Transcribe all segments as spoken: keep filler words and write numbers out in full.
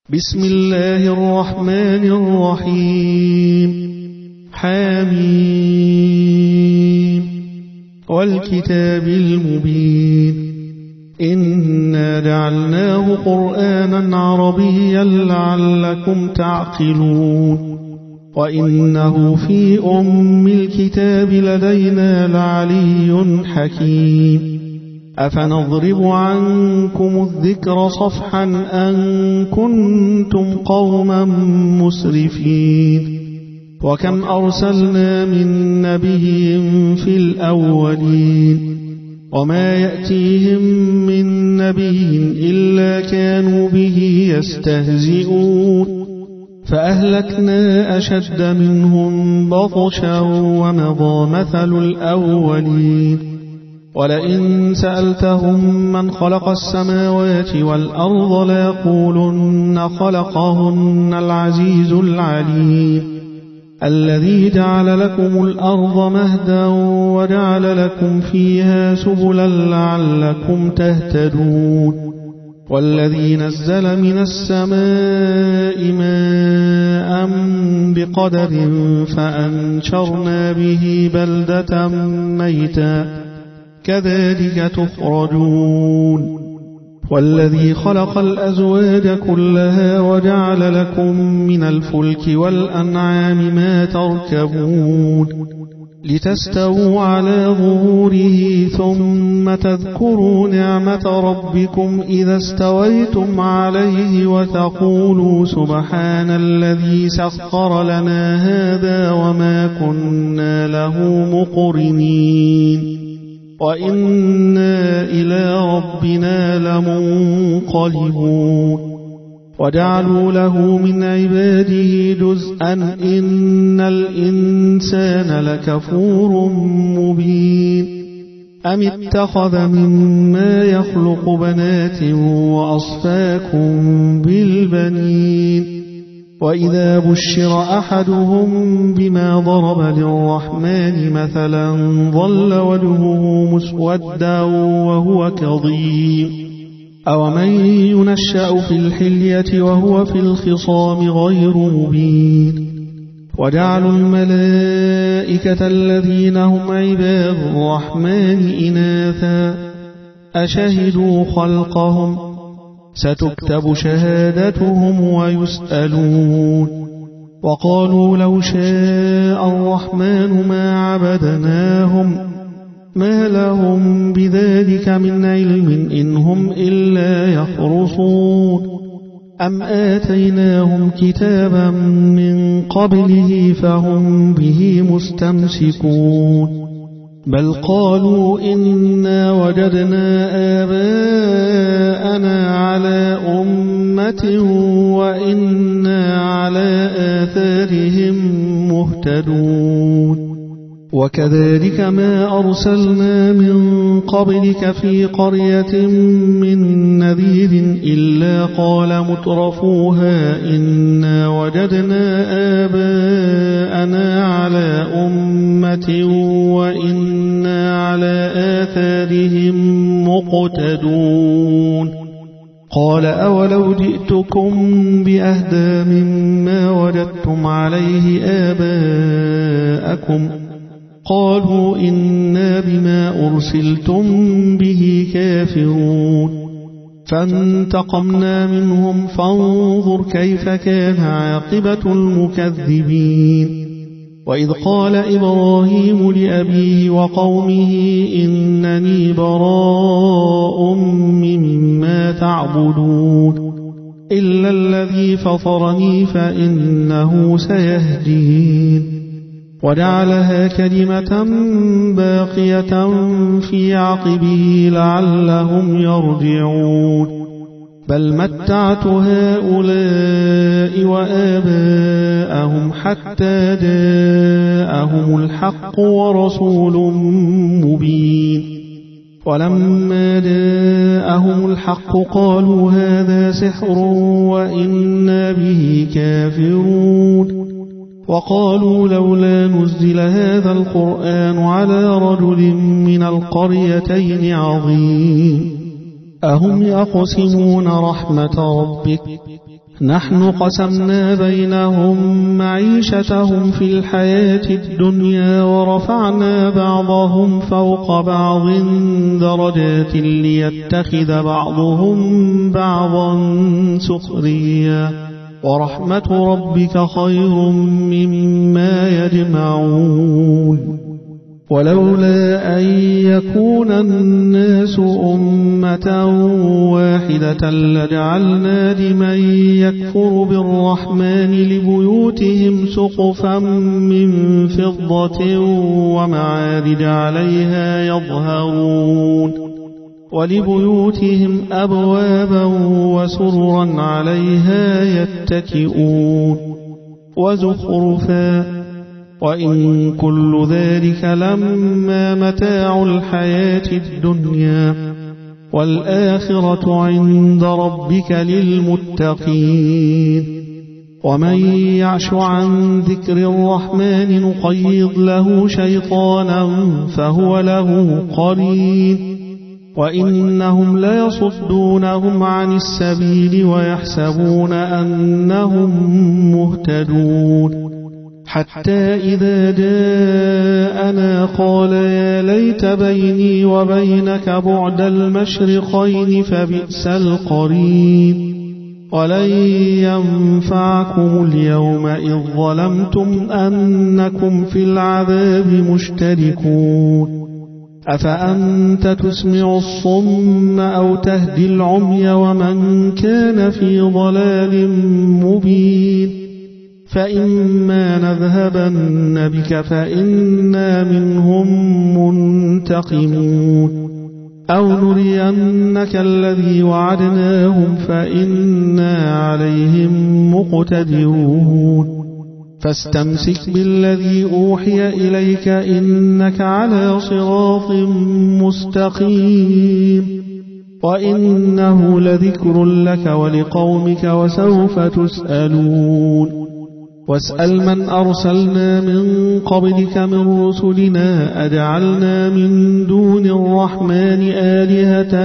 بسم الله الرحمن الرحيم. حميم والكتاب المبين. إنا جعلناه قرآنا عربيا لعلكم تعقلون. وإنه في أم الكتاب لدينا لعلي حكيم. أفنضرب عنكم الذكر صفحا أن كنتم قوما مسرفين. وكم أرسلنا من نبي في الأولين وما يأتيهم من نبي إلا كانوا به يستهزئون. فأهلكنا أشد منهم بطشا ومضى مثل الأولين. ولئن سألتهم من خلق السماوات والأرض ليقولن خلقهن العزيز العليم. الذي جعل لكم الأرض مهدا وجعل لكم فيها سبلا لعلكم تهتدون. والذي نزل من السماء ماء بقدر فأنشرنا به بلدة ميتا كذلك تخرجون. والذي خلق الأزواج كلها وجعل لكم من الفلك والأنعام ما تركبون لتستووا على ظهوره ثم تذكروا نعمة ربكم إذا استويتم عليه وتقولوا سبحان الذي سخر لنا هذا وما كنا له مقرنين وإنا إلى ربنا لمنقلبون. وجعلوا له من عباده جزءا إن الإنسان لكفور مبين. أم اتخذ مما يخلق بنات وأصفاكم بالبنين. وإذا بشر أحدهم بما ضرب للرحمن مثلا ظل وجهه مسودا وهو كظيم. أومن ينشأ في الحلية وهو في الخصام غير مبين. وجعلوا الملائكة الذين هم عباد الرحمن إناثا أشهدوا خلقهم ستكتب شهادتهم ويسألون. وقالوا لو شاء الرحمن ما عبدناهم ما لهم بذلك من علم إن هم إلا يخرصون. أم آتيناهم كتابا من قبله فهم به مستمسكون. بل قالوا إنا وجدنا آباءنا على أمة وإنا على آثارهم مهتدون. وكذلك ما أرسلنا من قبلك في قرية من نذير إلا قال مترفوها إنا وجدنا آباءنا على أمة وإنا على آثارهم مقتدون. قال أولو جئتكم بأهدى مما وجدتم عليه آباءكم قالوا إنا بما أرسلتم به كافرون. فانتقمنا منهم فانظر كيف كان عاقبة المكذبين. وإذ قال إبراهيم لأبيه وقومه إنني براء مما تعبدون إلا الذي فطرني فإنه سيهدين. وجعلها كلمة باقية في عقبه لعلهم يرجعون. بل متعت هؤلاء وآباءهم حتى جاءهم الحق ورسول مبين. ولما جاءهم الحق قالوا هذا سحر وإنا به كافرون. وقالوا لولا نزل هذا القرآن على رجل من القريتين عظيم. أهم يقسمون رحمة ربك نحن قسمنا بينهم معيشتهم في الحياة الدنيا ورفعنا بعضهم فوق بعض درجات ليتخذ بعضهم بعضا سخريا ورحمة ربك خير مما يجمعون ولولا أن يكون الناس أمة واحدة لجعلنا لمن يكفر بالرحمن لبيوتهم سقفا من فضة ومعارج عليها يظهرون ولبيوتهم أبوابا وسررا عليها يتكئون وزخرفا وإن كل ذلك لما متاع الحياة الدنيا والآخرة عند ربك للمتقين ومن يعش عن ذكر الرحمن نقيض له شيطانا فهو له قرين وإنهم ليصدونهم عن السبيل ويحسبون أنهم مهتدون حتى إذا جاءنا قال يا ليت بيني وبينك بعد المشرقين فبئس القرين ولن ينفعكم اليوم إذ ظلمتم أنكم في العذاب مشتركون أفأنت تسمع الصم أو تهدي العمي ومن كان في ضلال مبين فإما نذهبن بك فإنا منهم منتقمون أو نرينك الذي وعدناهم فإنا عليهم مقتدرون فاستمسك بالذي أوحي إليك إنك على صراط مستقيم وإنه لذكر لك ولقومك وسوف تسألون واسأل من أرسلنا من قبلك من رسلنا أجعلنا من دون الرحمن آلهة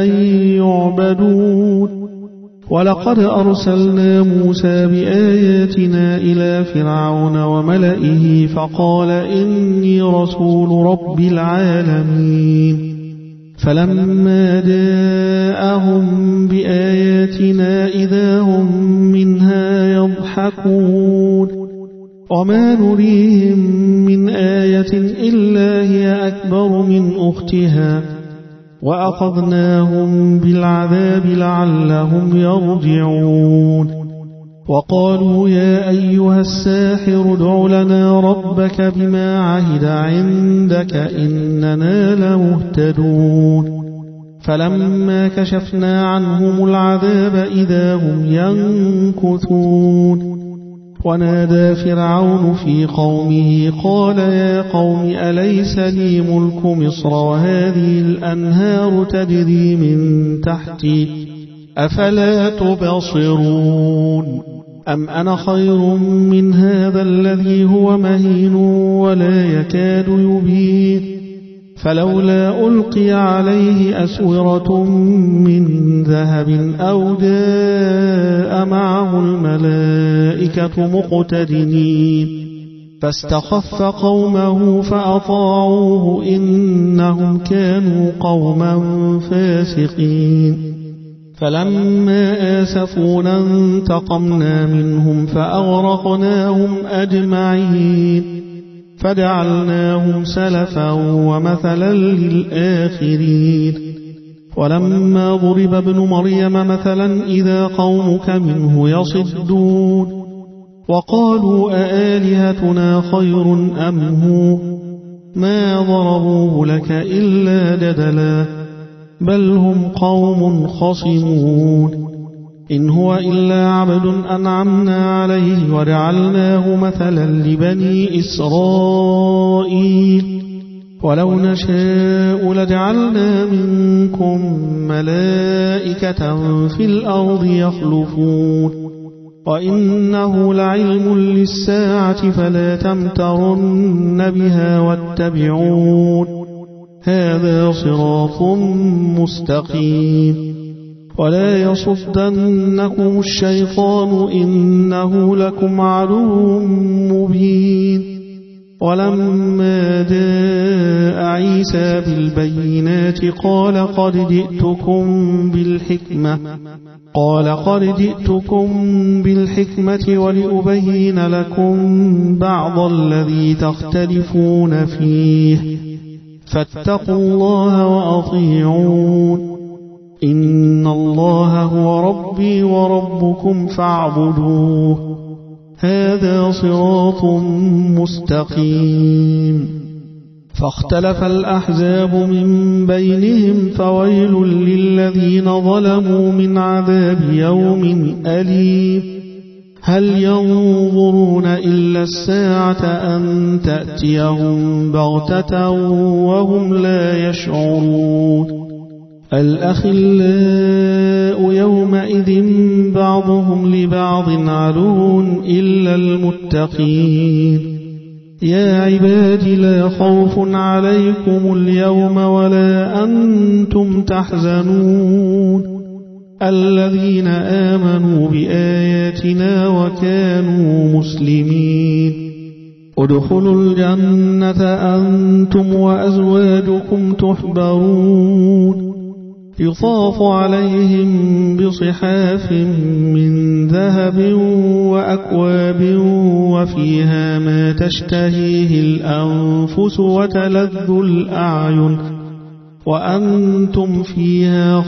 يعبدون ولقد أرسلنا موسى بآياتنا إلى فرعون وملئه فقال إني رسول رب العالمين فلما جاءهم بآياتنا إذا هم منها يضحكون وما نريهم من آية إلا هي أكبر من أختها وأخذناهم بالعذاب لعلهم يرجعون وقالوا يا أيها الساحر ادع لنا ربك بما عهد عندك إننا لمهتدون فلما كشفنا عنهم العذاب إذا هم ينكثون ونادى فرعون في قومه قال يا قوم أليس لي ملك مصر وهذه الأنهار تجري من تحتي أفلا تبصرون أم أنا خير من هذا الذي هو مهين ولا يكاد يبين فلولا ألقي عليه أسورة من ذهب أو جاء معه الملائكة مقترنين فاستخف قومه فأطاعوه إنهم كانوا قوما فاسقين فلما آسفونا انتقمنا منهم فأغرقناهم أجمعين فجعلناهم سلفا ومثلا للآخرين ولما ضرب ابن مريم مثلا إذا قومك منه يصدون وقالوا أآلهتنا خير أم هو ما ضربوه لك إلا جدلا بل هم قوم خصمون إن هو إلا عبد أنعمنا عليه وجعلناه مثلا لبني إسرائيل ولو نشاء لجعلنا منكم ملائكة في الأرض يخلفون وإنه لعلم للساعة فلا تمترن بها واتبعون هذا صراط مستقيم ولا يصدنكم الشيطان إنه لكم عدو مبين. ولما جاء عيسى بالبينات قال قد جئتكم بالحكمة قال قد جئتكم بالحكمة ولأبين لكم بعض الذي تختلفون فيه فاتقوا الله وأطيعون. إن الله هو ربي وربكم فاعبدوه هذا صراط مستقيم. فاختلف الأحزاب من بينهم فويل للذين ظلموا من عذاب يوم أليم. هل ينظرون إلا الساعة أن تأتيهم بغتة وهم لا يشعرون. الأخلاء يومئذ بعضهم لبعض عدو إلا المتقين. يا عباد لا خوف عليكم اليوم ولا أنتم تحزنون الذين آمنوا بآياتنا وكانوا مسلمين. ادخلوا الجنة أنتم وأزواجكم تحبرون يطاف عليهم بصحاف من ذهب وأكواب وفيها ما تشتهيه الأنفس وتلذ الأعين وأنتم فيها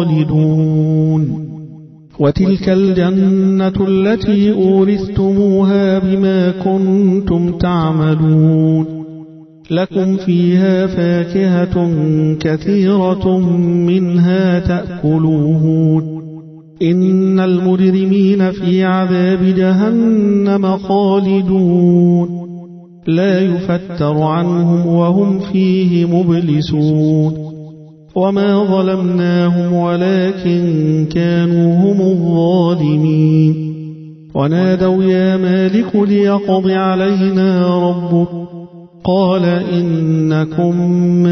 خالدون. وتلك الجنة التي أورثتموها بما كنتم تعملون لكم فيها فاكهة كثيرة منها تأكلون. إن المجرمين في عذاب جهنم خالدون لا يفتر عنهم وهم فيه مبلسون. وما ظلمناهم ولكن كانوا هم الظالمين. ونادوا يا مالك ليقض علينا ربك قال إنكم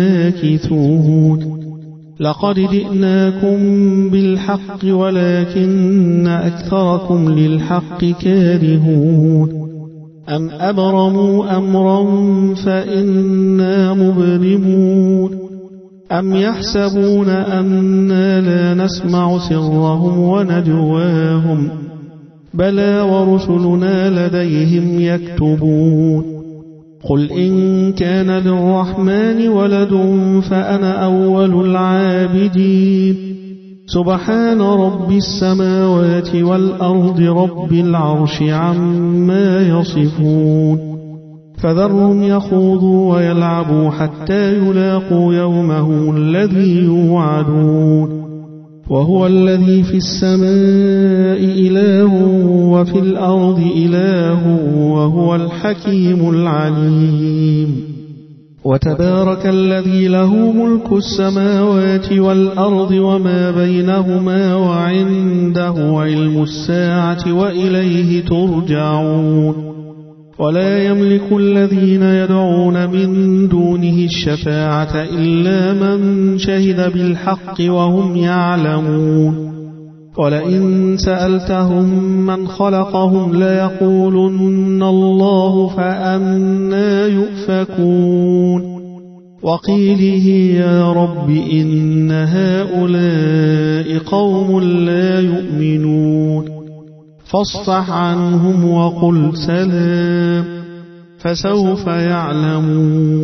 ماكثون. لقد جئناكم بالحق ولكن أكثركم للحق كارهون. أم أبرموا أمرا فإنا مبرمون. أم يحسبون أننا لا نسمع سرهم ونجواهم بلى ورسلنا لديهم يكتبون. قل إن كان للرحمن ولد فأنا أول العابدين. سبحان رب السماوات والأرض رب العرش عما يصفون. فذرهم يخوضوا ويلعبوا حتى يلاقوا يومهم الذي يوعدون. وهو الذي في السماء إله وفي الأرض إله وهو الحكيم العليم. وتبارك الذي له ملك السماوات والأرض وما بينهما وعنده علم الساعة وإليه ترجعون. ولا يملك الذين يدعون من دونه الشفاعة إلا من شهد بالحق وهم يعلمون. ولئن سألتهم من خلقهم ليقولن الله فأنى يؤفكون. وقيله يا رب إن هؤلاء قوم لا يؤمنون فاصفح عنهم وقل سلام فسوف يعلمون.